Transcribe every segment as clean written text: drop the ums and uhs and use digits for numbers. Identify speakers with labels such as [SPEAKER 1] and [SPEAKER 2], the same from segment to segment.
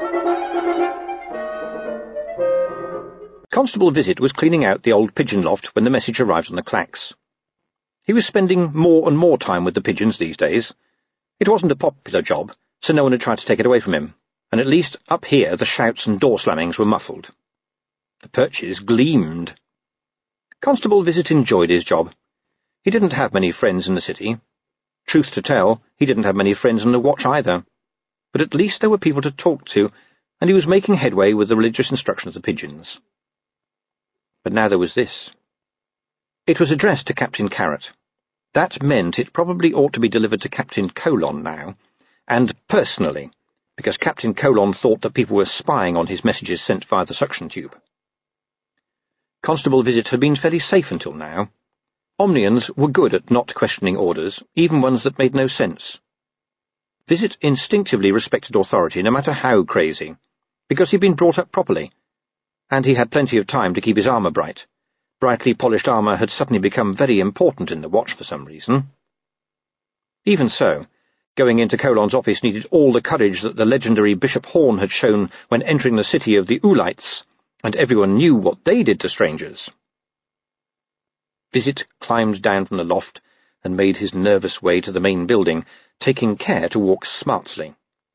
[SPEAKER 1] Constable Visit was cleaning out the old pigeon loft when the message arrived on the clacks. He was spending more and more time with the pigeons these days. It wasn't a popular job, so no one had tried to take it away from him, and at least up here the shouts and door slammings were muffled. The perches gleamed. Constable Visit enjoyed his job. He didn't have many friends in the city. Truth to tell, he didn't have many friends on the watch either. But at least there were people to talk to, and he was making headway with the religious instruction of the pigeons. But now there was this. It was addressed to Captain Carrot. That meant it probably ought to be delivered to Captain Colon now, and personally, because Captain Colon thought that people were spying on his messages sent via the suction tube. Constable Visit had been fairly safe until now. Omnians were good at not questioning orders, even ones that made no sense. Visit instinctively respected authority, no matter how crazy, because he'd been brought up properly, and he had plenty of time to keep his armour bright. Brightly polished armour had suddenly become very important in the watch for some reason. Even so, going into Colon's office needed all the courage that the legendary Bishop Horn had shown when entering the city of the Ulites, and everyone knew what they did to strangers. Visit climbed down from the loft and made his nervous way to the main building, taking care to walk smartly.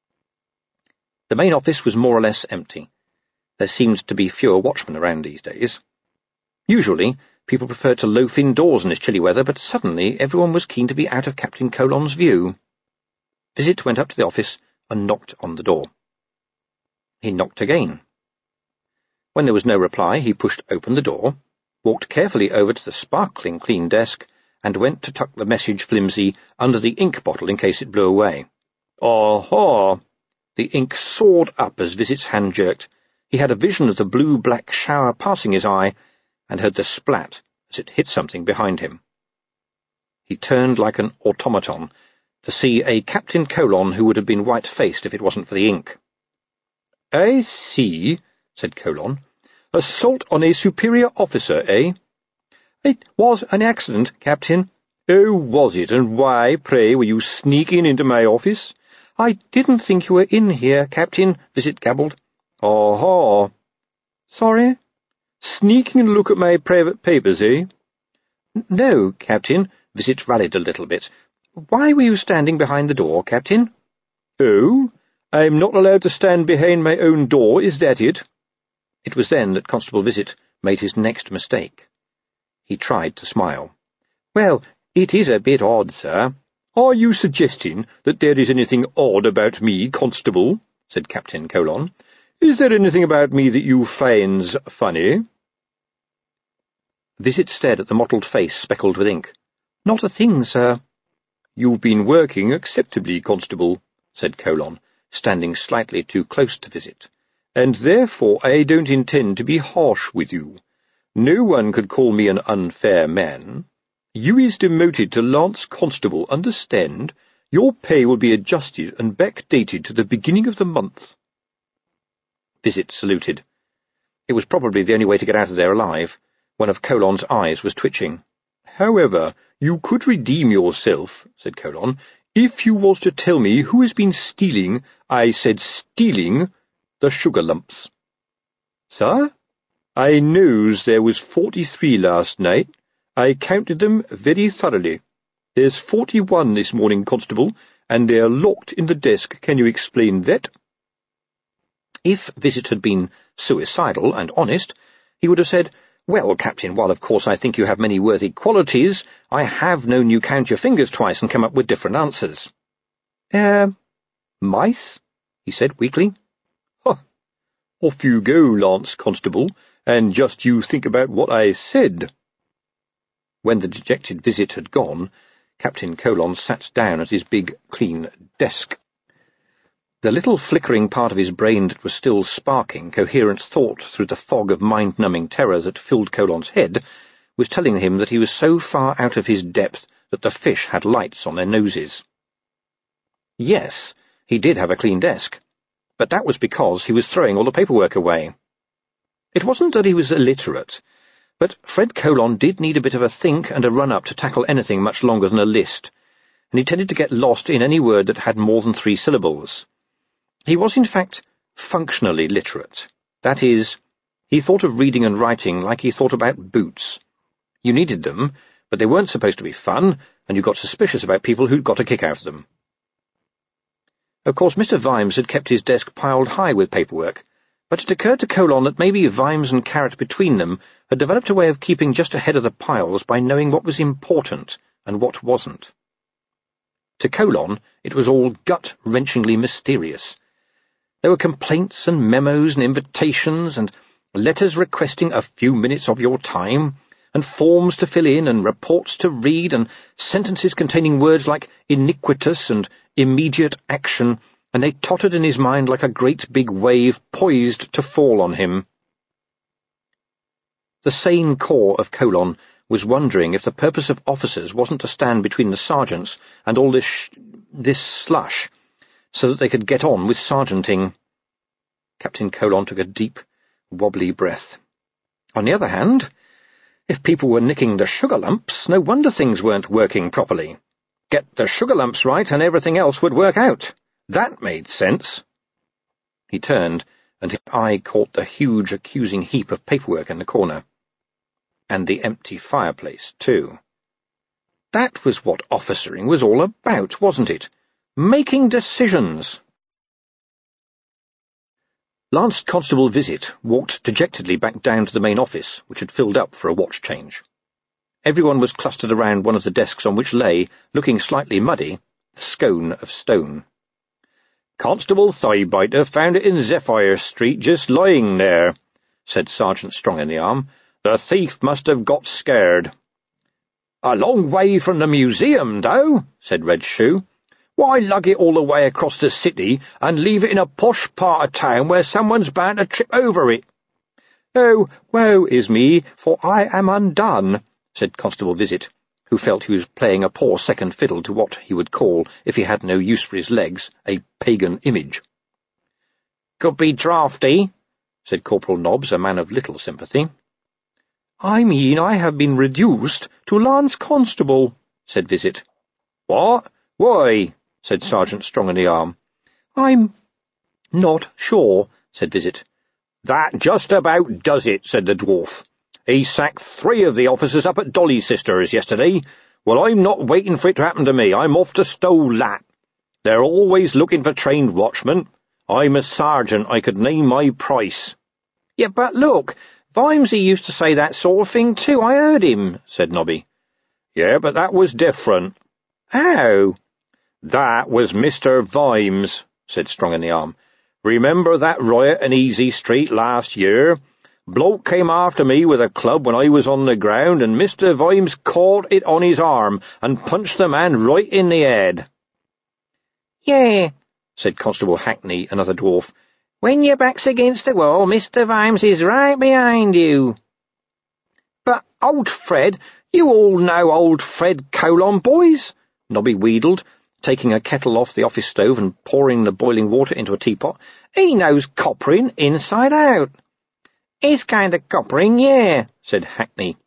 [SPEAKER 1] The main office was more or less empty. There seemed to be fewer watchmen around these days. Usually, people preferred to loaf indoors in this chilly weather, but suddenly everyone was keen to be out of Captain Colon's view. Visit went up to the office and knocked on the door. He knocked again. When there was no reply, he pushed open the door, walked carefully over to the sparkling clean desk, and went to tuck the message flimsy under the ink bottle in case it blew away. Aha! The ink soared up as Visit's hand jerked. He had a vision of the blue-black shower passing his eye, and heard the splat as it hit something behind him. He turned like an automaton to see a Captain Colon who would have been white-faced if it wasn't for the ink. "I see," said Colon. "Assault on a superior officer, eh?" "It was an accident, Captain." "Oh, was it? And why, pray, were you sneaking into my office?" "I didn't think you were in here, Captain," Visit gabbled. "Aha! Sorry? Sneaking and look at my private papers, eh?" "No, Captain," Visit rallied a little bit. "Why were you standing behind the door, Captain?" "Oh, I'm not allowed to stand behind my own door, is that it?" It was then that Constable Visit made his next mistake. He tried to smile. "Well, it is a bit odd, sir." "Are you suggesting that there is anything odd about me, Constable?" said Captain Colon. "Is there anything about me that you finds funny?" Visit stared at the mottled face speckled with ink. "Not a thing, sir." "You've been working acceptably, Constable," said Colon, standing slightly too close to Visit, "and therefore I don't intend to be harsh with you. No one could call me an unfair man. You is demoted to Lance Constable, understand? Your pay will be adjusted and backdated to the beginning of the month." Visit saluted. It was probably the only way to get out of there alive. One of Colon's eyes was twitching. "However, you could redeem yourself," said Colon, "if you was to tell me who has been stealing, I said stealing, the sugar lumps." "Sir? I knows there was 43 last night. I counted them very thoroughly. There's 41 this morning, Constable, and they're locked in the desk. Can you explain that?" If Visit had been suicidal and honest, he would have said, "Well, Captain, while of course I think you have many worthy qualities, I have known you count your fingers twice and come up with different answers." Mice?" he said weakly. "Huh! Off you go, Lance Constable, and just you think about what I said." When the dejected Visit had gone, Captain Colon sat down at his big, clean desk. The little flickering part of his brain that was still sparking coherent thought through the fog of mind-numbing terror that filled Colon's head was telling him that he was so far out of his depth that the fish had lights on their noses. Yes, he did have a clean desk, but that was because he was throwing all the paperwork away. It wasn't that he was illiterate, but Fred Colon did need a bit of a think and a run-up to tackle anything much longer than a list, and he tended to get lost in any word that had more than 3 syllables. He was, in fact, functionally literate. That is, he thought of reading and writing like he thought about boots. You needed them, but they weren't supposed to be fun, and you got suspicious about people who'd got a kick out of them. Of course, Mr. Vimes had kept his desk piled high with paperwork, but it occurred to Colon that maybe Vimes and Carrot between them had developed a way of keeping just ahead of the piles by knowing what was important and what wasn't. To Colon, it was all gut-wrenchingly mysterious. There were complaints and memos and invitations and letters requesting a few minutes of your time, and forms to fill in and reports to read and sentences containing words like iniquitous and immediate action, and they tottered in his mind like a great big wave poised to fall on him. The sane core of Colon was wondering if the purpose of officers wasn't to stand between the sergeants and all this slush, so that they could get on with sergeanting. Captain Colon took a deep, wobbly breath. On the other hand, if people were nicking the sugar lumps, no wonder things weren't working properly. Get the sugar lumps right and everything else would work out. That made sense. He turned, and his eye caught the huge accusing heap of paperwork in the corner. And the empty fireplace, too. That was what officering was all about, wasn't it? Making decisions. Lance Constable Visit walked dejectedly back down to the main office, which had filled up for a watch change. Everyone was clustered around one of the desks on which lay, looking slightly muddy, the scone of stone. "Constable Thighbiter found it in Zephyr Street, just lying there," said Sergeant Strong-in-the-Arm. "The thief must have got scared." "A long way from the museum, though," said Red Shoe. "Why lug it all the way across the city and leave it in a posh part of town where someone's bound to trip over it?" "Oh, woe is me, for I am undone," said Constable Visit, who felt he was playing a poor second fiddle to what he would call, if he had no use for his legs, a pagan image. "Could be draughty," said Corporal Nobbs, a man of little sympathy. "I mean I have been reduced to Lance Constable," said Visit. "What? Why?" said Sergeant Strong-in-the-Arm. "I'm not sure," said Visit. "That just about does it," said the dwarf. "He sacked 3 of the officers up at Dolly Sisters yesterday. Well, I'm not waiting for it to happen to me. I'm off to Stow Lat. They're always looking for trained watchmen. I'm a sergeant. I could name my price." "Yeah, but look, Vimesy used to say that sort of thing too. I heard him," said Nobby. "Yeah, but that was different." "How?" "That was Mr. Vimes," said Strong-in-the-Arm. "Remember that riot in Easy Street last year? Bloke came after me with a club when I was on the ground, and Mr. Vimes caught it on his arm and punched the man right in the head." "Yeah," said Constable Hackney, another dwarf. "When your back's against the wall, Mr. Vimes is right behind you." "But, old Fred, you all know old Fred Colon, boys," Nobby wheedled, taking a kettle off the office stove and pouring the boiling water into a teapot. "He knows coppering inside out." "His kind of coppering, yeah," said Hackney.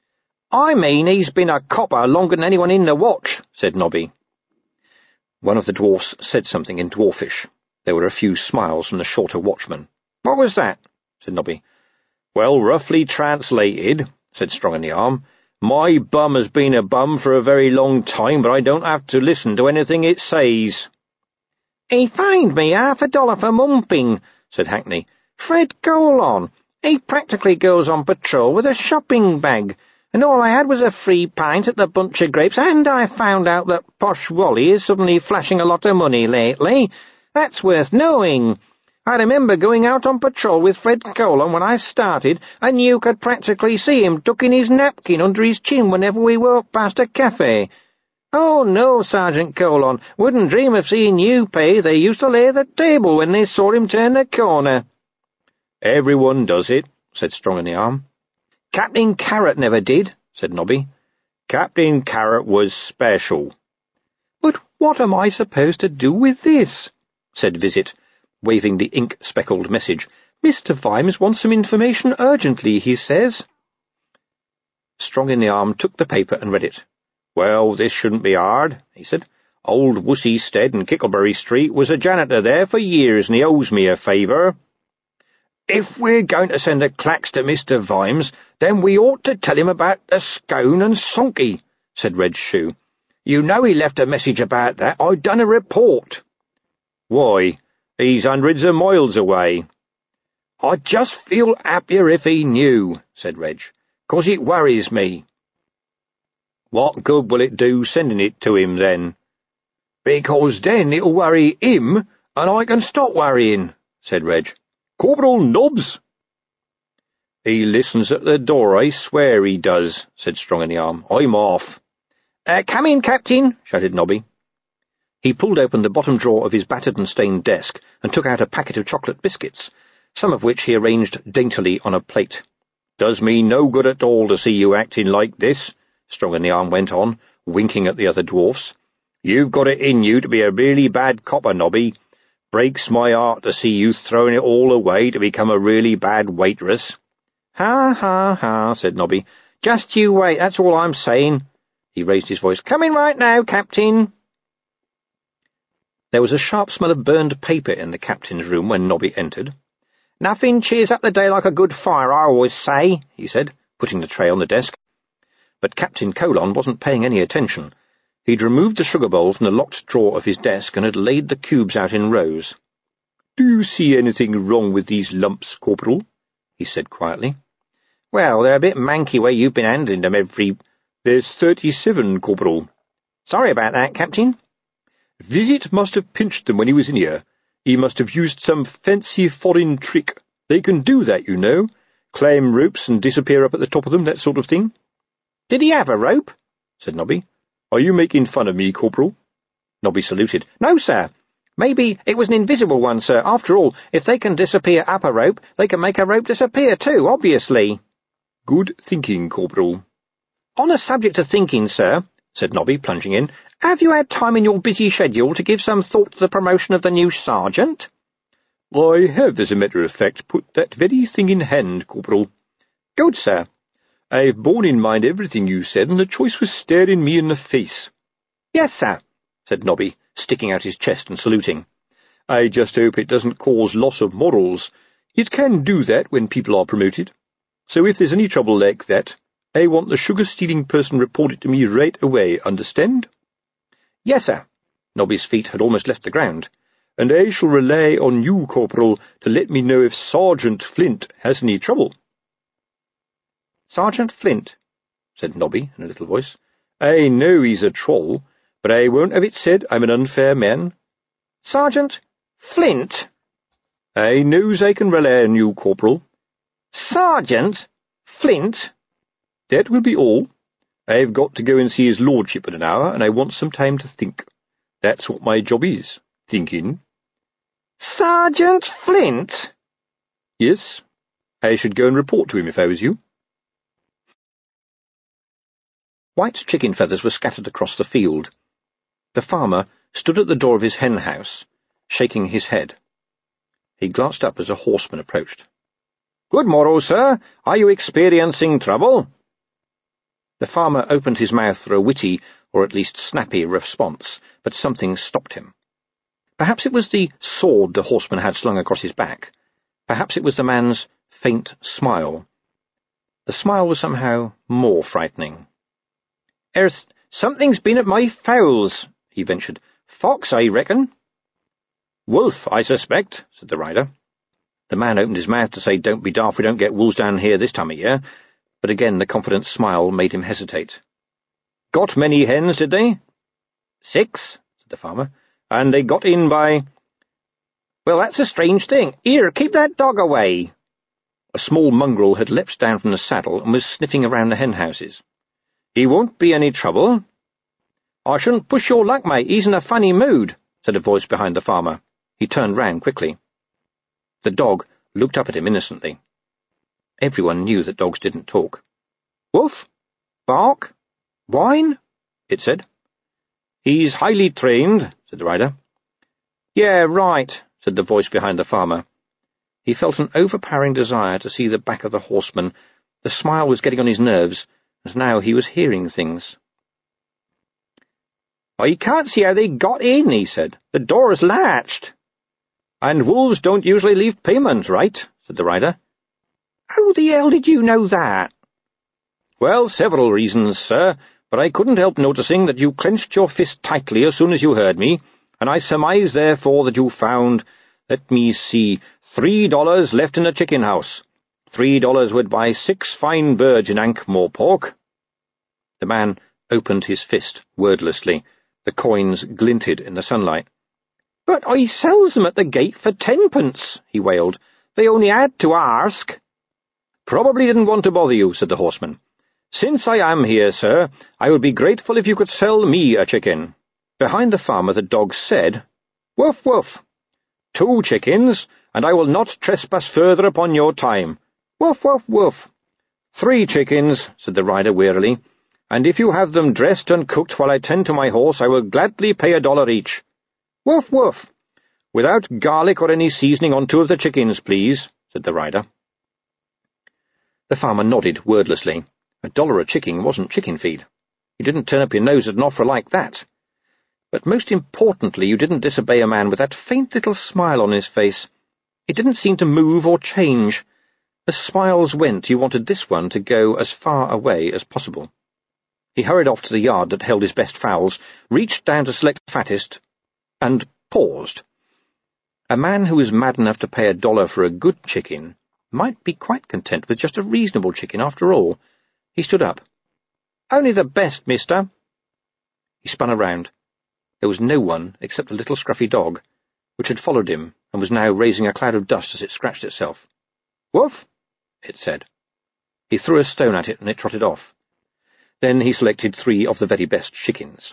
[SPEAKER 1] "I mean he's been a copper longer than anyone in the watch," said Nobby. One of the dwarfs said something in Dwarfish. There were a few smiles from the shorter watchman. "What was that?" said Nobby. "Well, roughly translated," said Strong-in-the-Arm, "my bum has been a bum for a very long time, but I don't have to listen to anything it says." "He fined me $50 for mumping," said Hackney. "Fred Colon. He practically goes on patrol with a shopping bag, and all I had was a free pint at the Bunch of Grapes, and I found out that Posh Wally is suddenly flashing a lot of money lately. That's worth knowing. I remember going out on patrol with Fred Colon when I started, and you could practically see him tucking his napkin under his chin whenever we walked past a cafe. Oh, no, Sergeant Colon, wouldn't dream of seeing you pay. They used to lay the table when they saw him turn the corner." "Everyone does it," said Strong-in-the-Arm. "Captain Carrot never did," said Nobby. "Captain Carrot was special." "But what am I supposed to do with this?" said Visit, waving the ink-speckled message. "Mr. Vimes wants some information urgently, he says." Strong-in-the-Arm took the paper and read it. "Well, this shouldn't be hard," he said. Old Wussy Stead in Kicklebury Street was a janitor there for years, and he owes me a favour. If we're going to send a clacks to Mr. Vimes, then we ought to tell him about the scone and sonky, said Red Shoe. You know he left a message about that. I done a report. Why, he's hundreds of miles away. I'd just feel happier if he knew, said Reg, 'cause it worries me. What good will it do sending it to him, then? Because then it'll worry him, and I can stop worrying, said Reg. Corporal Nobbs! He listens at the door, I swear he does, said Strong-in-the-Arm. I'm off. Come in, Captain, shouted Nobby. He pulled open the bottom drawer of his battered and stained desk and took out a packet of chocolate biscuits, some of which he arranged daintily on a plate. Does me no good at all to see you acting like this, Strong-in-the-Arm went on, winking at the other dwarfs. You've got it in you to be a really bad copper, Nobby. Breaks my heart to see you throwing it all away to become a really bad waitress. Ha, ha, ha, said Nobby. Just you wait, that's all I'm saying. He raised his voice. Come in right now, Captain. There was a sharp smell of burned paper in the captain's room when Nobby entered. Nothing cheers up the day like a good fire, I always say, he said, putting the tray on the desk. But Captain Colon wasn't paying any attention. He'd removed the sugar bowl from the locked drawer of his desk and had laid the cubes out in rows. Do you see anything wrong with these lumps, Corporal? He said quietly. Well, they're a bit manky where you've been handling them every... There's 37, Corporal. Sorry about that, Captain. Visit must have pinched them when he was in here. He must have used some fancy foreign trick. They can do that, you know. Climb ropes and disappear up at the top of them, that sort of thing. Did he have a rope? Said Nobby. Are you making fun of me, Corporal? Nobby saluted. No, sir. Maybe it was an invisible one, sir. After all, if they can disappear up a rope, they can make a rope disappear too, obviously. Good thinking, Corporal. On the subject of thinking, sir, said Nobby, plunging in, have you had time in your busy schedule to give some thought to the promotion of the new sergeant? I have, as a matter of fact, put that very thing in hand, Corporal. Good, sir. I've borne in mind everything you said, and the choice was staring me in the face. Yes, sir, said Nobby, sticking out his chest and saluting. I just hope it doesn't cause loss of morals. It can do that when people are promoted. So if there's any trouble like that, I want the sugar-stealing person reported to me right away, understand? Yes, sir. Nobby's feet had almost left the ground. And I shall rely on you, Corporal, to let me know if Sergeant Flint has any trouble. Sergeant Flint, said Nobby in a little voice. I know he's a troll, but I won't have it said I'm an unfair man. Sergeant Flint? I knows I can rely on you, Corporal. Sergeant Flint? That will be all. I've got to go and see his lordship in an hour, and I want some time to think. That's what my job is, thinking. Sergeant Flint? Yes, I should go and report to him if I was you. White chicken feathers were scattered across the field. The farmer stood at the door of his hen house, shaking his head. He glanced up as a horseman approached. Good morrow, sir. Are you experiencing trouble? The farmer opened his mouth for a witty, or at least snappy, response, but something stopped him. Perhaps it was the sword the horseman had slung across his back. Perhaps it was the man's faint smile. The smile was somehow more frightening. Something's been at my fowls, he ventured. Fox, I reckon. Wolf, I suspect, said the rider. The man opened his mouth to say, Don't be daft, we don't get wolves down here this time of year, but again the confident smile made him hesitate. Got many hens, did they? 6, said the farmer, and they got in by... Well, that's a strange thing. Here, keep that dog away. A small mongrel had leapt down from the saddle and was sniffing around the hen houses. He won't be any trouble. I shouldn't push your luck, mate. He's in a funny mood, said a voice behind the farmer. He turned round quickly. The dog looked up at him innocently. Everyone knew that dogs didn't talk. Woof? Bark? Whine? It said. He's highly trained, said the rider. Yeah, right, said the voice behind the farmer. He felt an overpowering desire to see the back of the horseman. The smile was getting on his nerves, and now he was hearing things. "I can't see how they got in," he said. "The door is latched." "And wolves don't usually leave payments, right?" said the rider. "How the hell did you know that?" "Well, several reasons, sir, but I couldn't help noticing that you clenched your fist tightly as soon as you heard me, and I surmise, therefore, that you found, let me see, $3 left in the chicken house. $3 would buy 6 fine birds in Ankh-Morpork." The man opened his fist wordlessly. The coins glinted in the sunlight. "But I sells them at the gate for 10p," he wailed. "They only had to ask." "Probably didn't want to bother you," said the horseman. "Since I am here, sir, I would be grateful if you could sell me a chicken." Behind the farmer the dog said, "Woof, woof." "2 chickens, and I will not trespass further upon your time." "Woof, woof, woof." "3 chickens," said the rider wearily, "and if you have them dressed and cooked while I tend to my horse, I will gladly pay $1 each." "Woof, woof." "Without garlic or any seasoning on 2 of the chickens, please," said the rider. The farmer nodded wordlessly. $1 a chicken wasn't chicken feed. You didn't turn up your nose at an offer like that. But most importantly, you didn't disobey a man with that faint little smile on his face. It didn't seem to move or change. As smiles went, you wanted this one to go as far away as possible. He hurried off to the yard that held his best fowls, reached down to select the fattest, and paused. A man who was mad enough to pay $1 for a good chicken might be quite content with just a reasonable chicken after all. He stood up. "Only the best, mister." He spun around. There was no one except a little scruffy dog, which had followed him and was now raising a cloud of dust as it scratched itself. "Woof," it said. He threw a stone at it and it trotted off. Then he selected 3 of the very best chickens.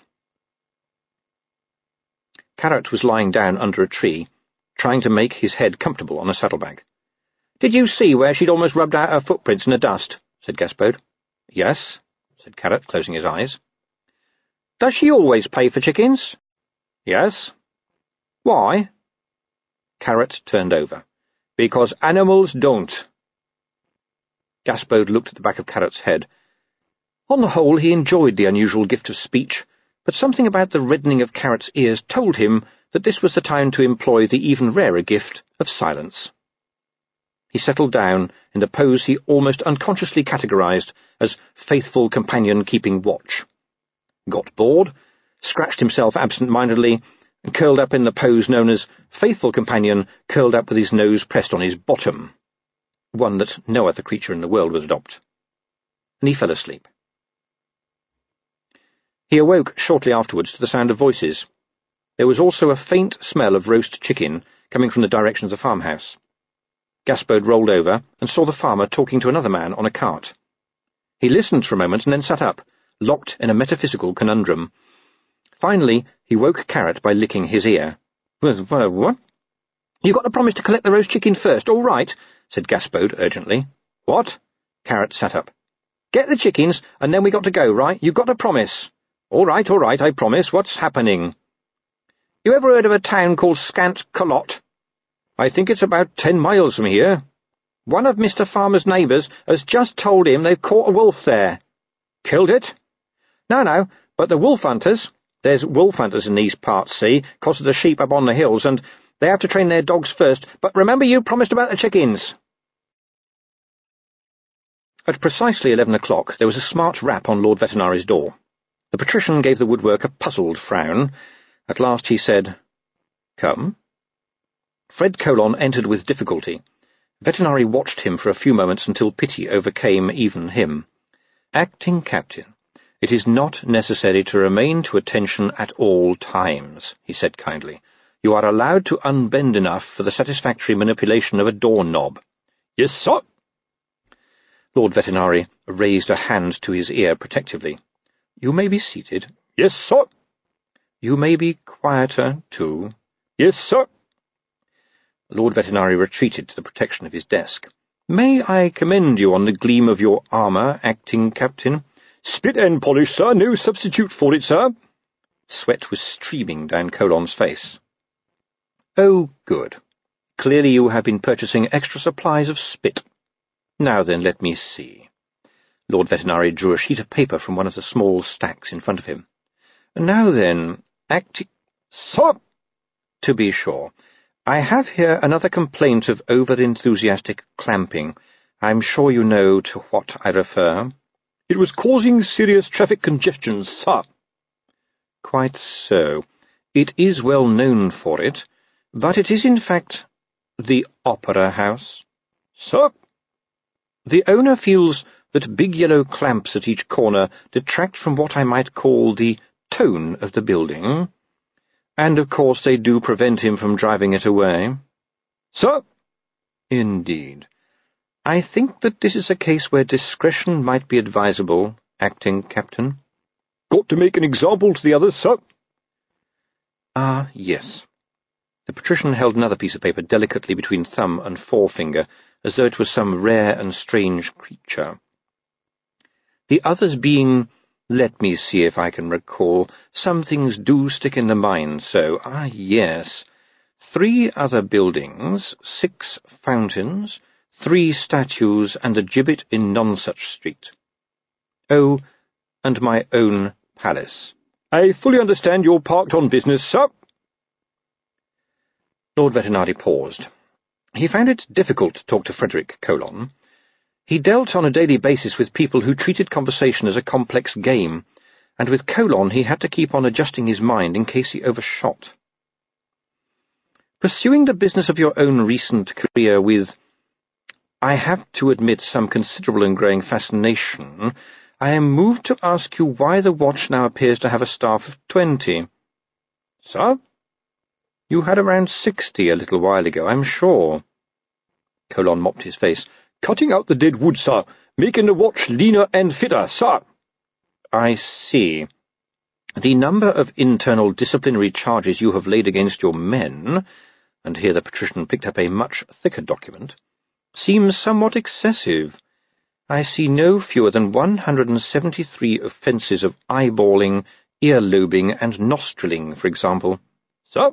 [SPEAKER 1] Carrot was lying down under a tree, trying to make his head comfortable on a saddlebag. "Did you see where she'd almost rubbed out her footprints in the dust?" said Gaspode. "Yes," said Carrot, closing his eyes. "Does she always pay for chickens?" "Yes." "Why?" Carrot turned over. "Because animals don't." Gaspode looked at the back of Carrot's head. On the whole, he enjoyed the unusual gift of speech, but something about the reddening of Carrot's ears told him that this was the time to employ the even rarer gift of silence. He settled down in the pose he almost unconsciously categorized as faithful companion keeping watch, got bored, scratched himself absent-mindedly, and curled up in the pose known as faithful companion curled up with his nose pressed on his bottom, one that no other creature in the world would adopt. And he fell asleep. He awoke shortly afterwards to the sound of voices. There was also a faint smell of roast chicken coming from the direction of the farmhouse. Gaspode rolled over and saw the farmer talking to another man on a cart. He listened for a moment and then sat up, locked in a metaphysical conundrum. Finally, he woke Carrot by licking his ear. "What?" "You got to promise to collect the roast chicken first, all right?" said Gaspode urgently. "What?" Carrot sat up. "Get the chickens, and then we got to go, right? You got to promise." All right, I promise. What's happening?" "You ever heard of a town called Scant Colot?" "I think it's about 10 miles from here." "One of Mr. Farmer's neighbours has just told him they've caught a wolf there." "Killed it?" No, but the wolf hunters— there's wolf hunters in these parts, see, 'cause of the sheep up on the hills, and they have to train their dogs first, but remember you promised about the chickens." At precisely 11 o'clock there was a smart rap on Lord Veterinari's door. The patrician gave the woodwork a puzzled frown. At last he said, "Come." Fred Colon entered with difficulty. Vetinari watched him for a few moments until pity overcame even him. "Acting Captain, it is not necessary to remain to attention at all times," he said kindly. "You are allowed to unbend enough for the satisfactory manipulation of a doorknob." "Yes, sir." Lord Vetinari raised a hand to his ear protectively. "You may be seated." "Yes, sir." "You may be quieter, too." "Yes, sir." Lord Vetinari retreated to the protection of his desk. "May I commend you on the gleam of your armour, Acting Captain?" "Split and polish, sir. No substitute for it, sir." Sweat was streaming down Colon's face. "Oh, good. Clearly you have been purchasing extra supplies of spit. Now then, let me see." Lord Vetinari drew a sheet of paper from one of the small stacks in front of him. Now then,
[SPEAKER 2] Sir!
[SPEAKER 1] To be sure. I have here another complaint of over-enthusiastic clamping. I'm sure you know to what I refer.
[SPEAKER 2] It was causing serious traffic congestion, sir.
[SPEAKER 1] Quite so. It is well known for it, but it is in fact the Opera House.
[SPEAKER 2] Sir?
[SPEAKER 1] The owner feels that big yellow clamps at each corner detract from what I might call the tone of the building, and of course they do prevent him from driving it away.
[SPEAKER 2] Sir?
[SPEAKER 1] Indeed. I think that this is a case where discretion might be advisable, acting captain.
[SPEAKER 2] Got to make an example to the others, sir?
[SPEAKER 1] Ah, yes. The patrician held another piece of paper delicately between thumb and forefinger, as though it was some rare and strange creature. The others being, let me see if I can recall, some things do stick in the mind, so, yes, 3 other buildings, 6 fountains, 3 statues, and a gibbet in Nonsuch Street. Oh, and my own palace.
[SPEAKER 2] I fully understand you're parked on business, sir.
[SPEAKER 1] Lord Vetinari paused. He found it difficult to talk to Frederick Colon. He dealt on a daily basis with people who treated conversation as a complex game, and with Colon he had to keep on adjusting his mind in case he overshot. Pursuing the business of your own recent career with, I have to admit, some considerable and growing fascination, I am moved to ask you why the watch now appears to have a staff of 20.
[SPEAKER 2] Sir?
[SPEAKER 1] You had around 60 a little while ago, I'm sure.
[SPEAKER 2] Colon mopped his face. Cutting out the dead wood, sir. Making the watch leaner and fitter, sir.
[SPEAKER 1] I see. The number of internal disciplinary charges you have laid against your men, and here the patrician picked up a much thicker document, seems somewhat excessive. I see no fewer than 173 offences of eyeballing, ear-lobing, and nostriling, for example.
[SPEAKER 2] Sir?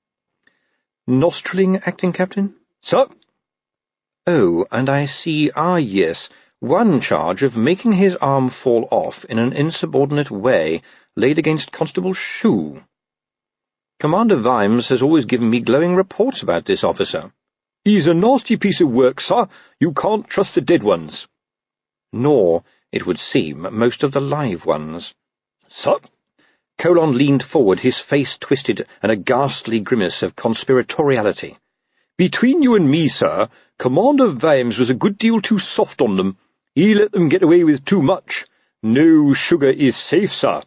[SPEAKER 1] Nostriling, acting captain?
[SPEAKER 2] Sir?
[SPEAKER 1] Oh, and I see, yes, one charge of making his arm fall off in an insubordinate way laid against Constable Shue. Commander Vimes has always given me glowing reports about this officer.
[SPEAKER 2] He's a nasty piece of work, sir. You can't trust the dead ones.
[SPEAKER 1] Nor, it would seem, most of the live ones.
[SPEAKER 2] Sir?
[SPEAKER 1] Colon leaned forward, his face twisted, and a ghastly grimace of conspiratoriality.
[SPEAKER 2] Between you and me, sir, Commander Vimes was a good deal too soft on them. He let them get away with too much. No sugar is safe, sir.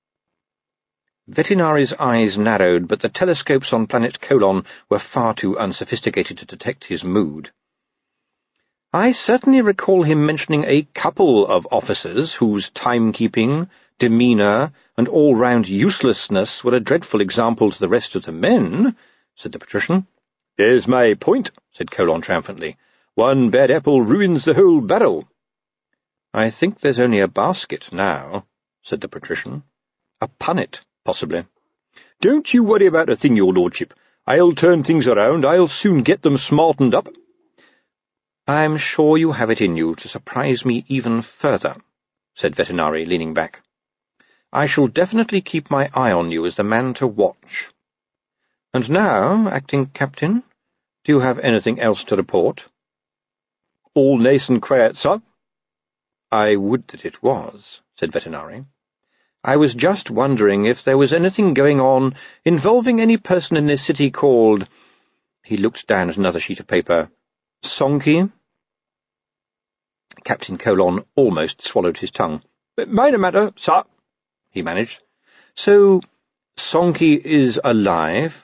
[SPEAKER 1] Vetinari's eyes narrowed, but the telescopes on planet Colon were far too unsophisticated to detect his mood. I certainly recall him mentioning a couple of officers whose timekeeping, demeanour, and all-round uselessness were a dreadful example to the rest of the men, said the patrician.
[SPEAKER 2] There's my point, said Colon triumphantly. One bad apple ruins the whole barrel.
[SPEAKER 1] I think there's only a basket now, said the patrician. A punnet, possibly.
[SPEAKER 2] Don't you worry about a thing, your lordship. I'll turn things around. I'll soon get them smartened up.
[SPEAKER 1] I'm sure you have it in you to surprise me even further, said Vetinari, leaning back. I shall definitely keep my eye on you as the man to watch. And now, acting captain, do you have anything else to report?
[SPEAKER 2] All nice and quiet, sir.
[SPEAKER 1] I would that it was, said Vetinari. I was just wondering if there was anything going on involving any person in this city called— He looked down at another sheet of paper. Sonki? Captain Colon almost swallowed his tongue.
[SPEAKER 2] Minor matter, sir, he managed.
[SPEAKER 1] So, Sonki is alive?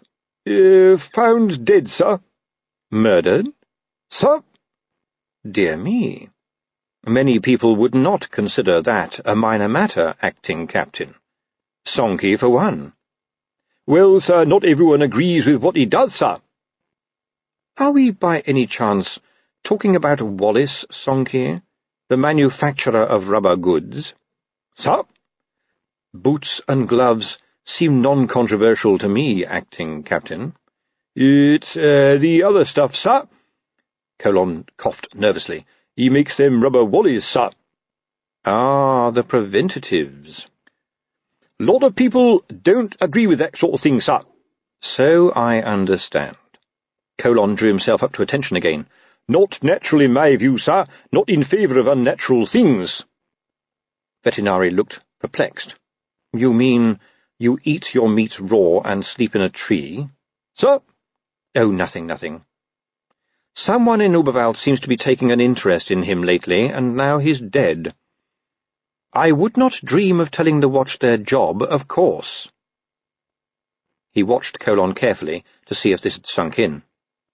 [SPEAKER 2] Found dead, sir.
[SPEAKER 1] Murdered?
[SPEAKER 2] Sir?
[SPEAKER 1] Dear me. Many people would not consider that a minor matter, acting captain. Sonki, for one.
[SPEAKER 2] Well, sir, not everyone agrees with what he does, sir.
[SPEAKER 1] Are we by any chance talking about Wallace Sonki, the manufacturer of rubber goods?
[SPEAKER 2] Sir?
[SPEAKER 1] Boots and gloves seem non-controversial to me, acting captain.
[SPEAKER 2] It's the other stuff, sir.
[SPEAKER 1] Colon coughed nervously.
[SPEAKER 2] He makes them rubber wallies, sir.
[SPEAKER 1] Ah, the preventatives.
[SPEAKER 2] A lot of people don't agree with that sort of thing, sir.
[SPEAKER 1] So I understand. Colon drew himself up to attention again.
[SPEAKER 2] Not natural in my view, sir. Not in favour of unnatural things.
[SPEAKER 1] Vetinari looked perplexed. You mean you eat your meat raw and sleep in a tree?
[SPEAKER 2] Sir?
[SPEAKER 1] Oh, nothing. Someone in Uberwald seems to be taking an interest in him lately, and now he's dead. I would not dream of telling the watch their job, of course. He watched Colon carefully to see if this had sunk in.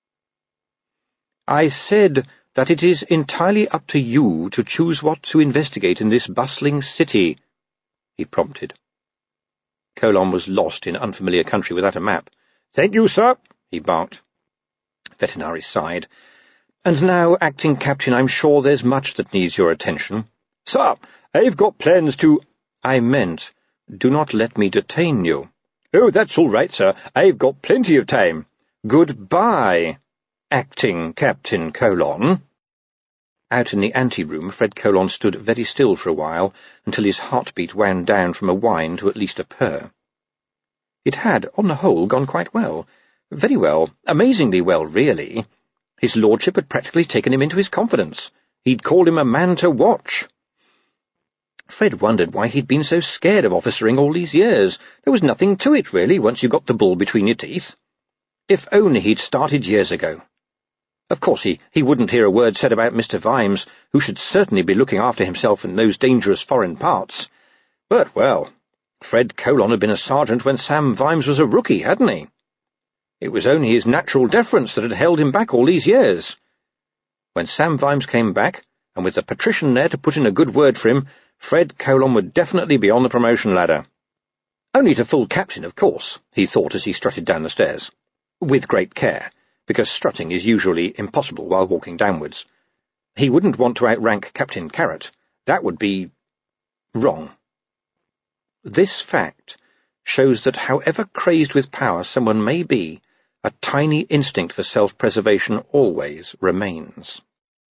[SPEAKER 1] I said that it is entirely up to you to choose what to investigate in this bustling city, he prompted. Colon was lost in unfamiliar country without a map.
[SPEAKER 2] Thank you, sir,
[SPEAKER 1] he barked. Vetinari sighed. And now, acting captain, I'm sure there's much that needs your attention.
[SPEAKER 2] Sir, I've got plans to—
[SPEAKER 1] I meant, do not let me detain you.
[SPEAKER 2] Oh, that's all right, sir. I've got plenty of time.
[SPEAKER 1] Goodbye, acting Captain Colon. Out in the ante-room, Fred Colon stood very still for a while, until his heartbeat wound down from a whine to at least a purr. It had, on the whole, gone quite well. Very well, amazingly well, really. His lordship had practically taken him into his confidence. He'd called him a man to watch. Fred wondered why he'd been so scared of officering all these years. There was nothing to it, really, once you got the bull between your teeth. If only he'd started years ago. Of course, he wouldn't hear a word said about Mr. Vimes, who should certainly be looking after himself in those dangerous foreign parts. But, well, Fred Colon had been a sergeant when Sam Vimes was a rookie, hadn't he? It was only his natural deference that had held him back all these years. When Sam Vimes came back, and with a patrician there to put in a good word for him, Fred Colon would definitely be on the promotion ladder. Only to full captain, of course, he thought as he strutted down the stairs. With great care, because strutting is usually impossible while walking downwards. He wouldn't want to outrank Captain Carrot. That would be wrong. This fact shows that however crazed with power someone may be, a tiny instinct for self-preservation always remains.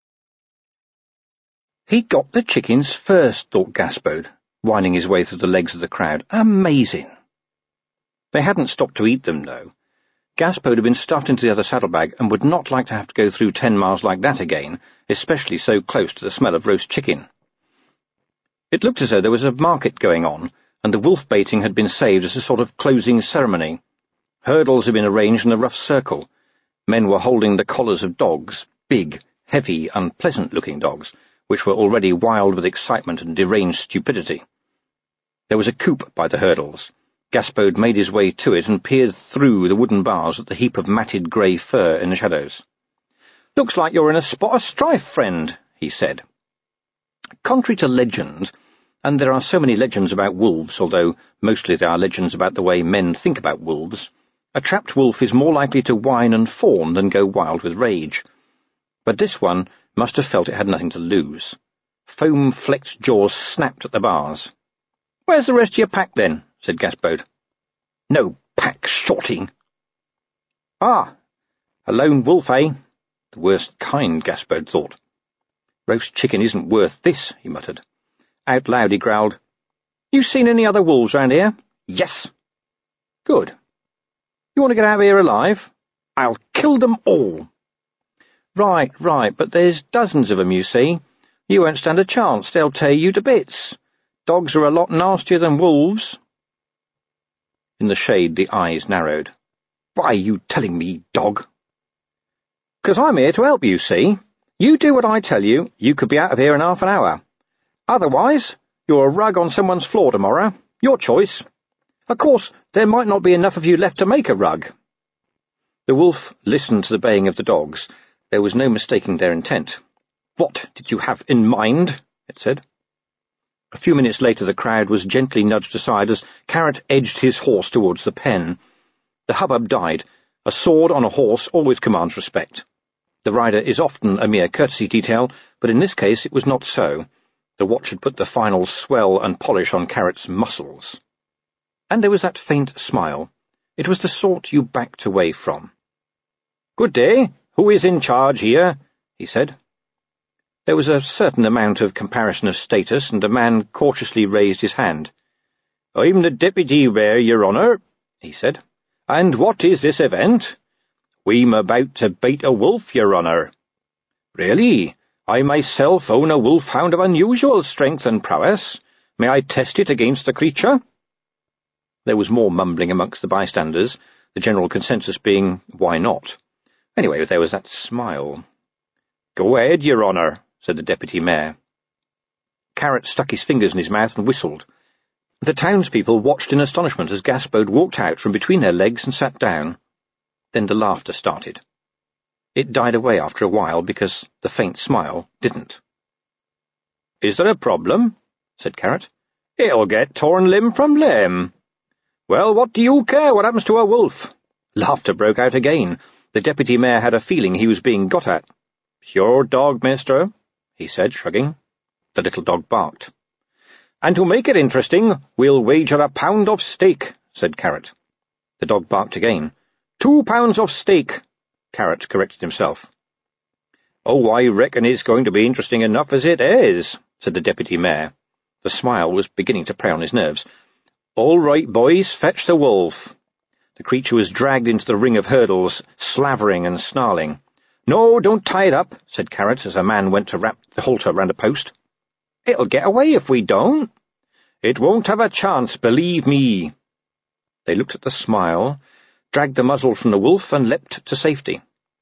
[SPEAKER 1] He got the chickens first, thought Gaspode, winding his way through the legs of the crowd. Amazing! They hadn't stopped to eat them, though. Gaspode had been stuffed into the other saddlebag and would not like to have to go through 10 miles like that again, especially so close to the smell of roast chicken. It looked as though there was a market going on, and the wolf baiting had been saved as a sort of closing ceremony. Hurdles had been arranged in a rough circle. Men were holding the collars of dogs, big, heavy, unpleasant-looking dogs, which were already wild with excitement and deranged stupidity. There was a coop by the hurdles. Gaspode made his way to it and peered through the wooden bars at the heap of matted grey fur in the shadows. "Looks like you're in a spot of strife, friend," he said. Contrary to legend, and there are so many legends about wolves, although mostly they are legends about the way men think about wolves, a trapped wolf is more likely to whine and fawn than go wild with rage. But this one must have felt it had nothing to lose. Foam-flecked jaws snapped at the bars. "Where's the rest of your pack, then?" said Gaspode. "No pack, shorting." "Ah, a lone wolf, eh? The worst kind," Gaspode thought. "Roast chicken isn't worth this," he muttered. Out loud he growled, "You seen any other wolves round here?" "Yes." "Good. You want to get out of here alive?" "I'll kill them all." Right, but there's dozens of them, you see. You won't stand a chance, they'll tear you to bits. Dogs are a lot nastier than wolves." In the shade the eyes narrowed. "Why are you telling me, dog?" "'Cause I'm here to help you, see? You do what I tell you, you could be out of here in half an hour. Otherwise, you're a rug on someone's floor tomorrow. Your choice. Of course, there might not be enough of you left to make a rug." The wolf listened to the baying of the dogs. There was no mistaking their intent. "What did you have in mind?" it said. A few minutes later the crowd was gently nudged aside as Carrot edged his horse towards the pen. The hubbub died. A sword on a horse always commands respect. The rider is often a mere courtesy detail, but in this case it was not so. The watch had put the final swell and polish on Carrot's muscles. And there was that faint smile. It was the sort you backed away from. "Good day. Who is in charge here?" he said. There was a certain amount of comparison of status, and a man cautiously raised his hand.
[SPEAKER 2] "I'm the Deputy Mayor, Your Honour," he said. "And what is this event?" "We'm about to bait a wolf, Your Honour." "Really? I myself own a wolfhound of unusual strength and prowess. May I test it against the creature?" There was more mumbling amongst the bystanders, the general consensus being, why not? Anyway, there was that smile. "Go ahead, Your Honour," said the Deputy Mayor. Carrot stuck his fingers in his mouth and whistled. The townspeople watched in astonishment as Gaspode walked out from between their legs and sat down. Then the laughter started. It died away after a while because the faint smile didn't. "Is there a problem?" said Carrot. "It'll get torn limb from limb." "Well, what do you care what happens to a wolf?" Laughter broke out again. The Deputy Mayor had a feeling he was being got at. "It's your dog, mister," he said, shrugging. The little dog barked. "And to make it interesting, we'll wager a pound of steak," said Carrot. The dog barked again. 2 pounds of steak," Carrot corrected himself. "Oh, I reckon it's going to be interesting enough as it is," said the Deputy Mayor. The smile was beginning to prey on his nerves. "All right, boys, fetch the wolf." The creature was dragged into the ring of hurdles, slavering and snarling. "No, don't tie it up," said Carrot as a man went to wrap the halter round a post. "It'll get away if we don't." "It won't have a chance, believe me." They looked at the smile, dragged the muzzle from the wolf, and leapt to safety.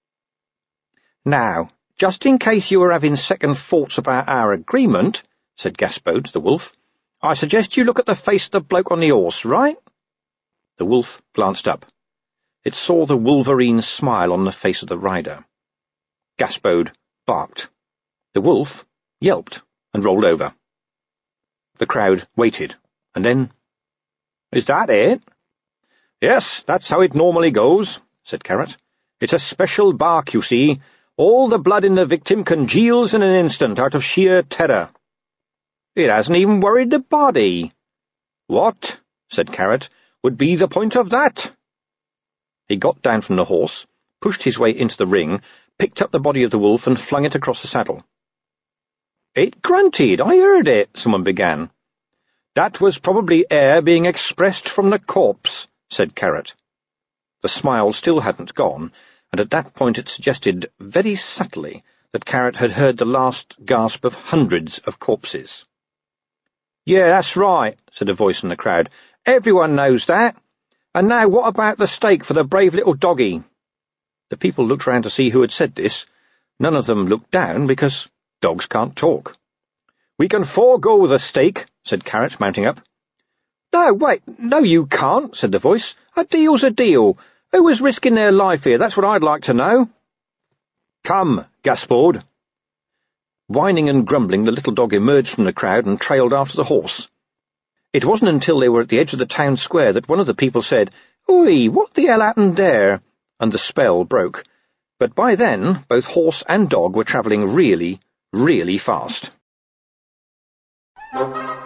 [SPEAKER 2] "Now, just in case you were having second thoughts about our agreement," said Gaspode, the wolf, "I suggest you look at the face of the bloke on the horse, right?" The wolf glanced up. It saw the wolverine smile on the face of the rider. Gaspode barked. The wolf yelped and rolled over. The crowd waited, and then— "Is that it?" "Yes, that's how it normally goes," said Carrot. "It's a special bark, you see. All the blood in the victim congeals in an instant out of sheer terror." "It hasn't even worried the body." "What," said Carrot, "would be the point of that?" He got down from the horse, pushed his way into the ring, picked up the body of the wolf and flung it across the saddle. "It grunted, I heard it," someone began. "That was probably air being expressed from the corpse," said Carrot. The smile still hadn't gone, and at that point it suggested, very subtly, that Carrot had heard the last gasp of hundreds of corpses. "Yeah, that's right," said a voice in the crowd. "Everyone knows that. And now what about the steak for the brave little doggy?" The people looked round to see who had said this. None of them looked down, because dogs can't talk. "We can forego the steak," said Carrot, mounting up. "No, wait, no you can't," said the voice. "A deal's a deal. Who was risking their life here? That's what I'd like to know." "Come, Gaspode." Whining and grumbling, the little dog emerged from the crowd and trailed after the horse. It wasn't until they were at the edge of the town square that one of the people said, "Oi, what the hell happened there?" and the spell broke. But by then, both horse and dog were travelling really, really fast.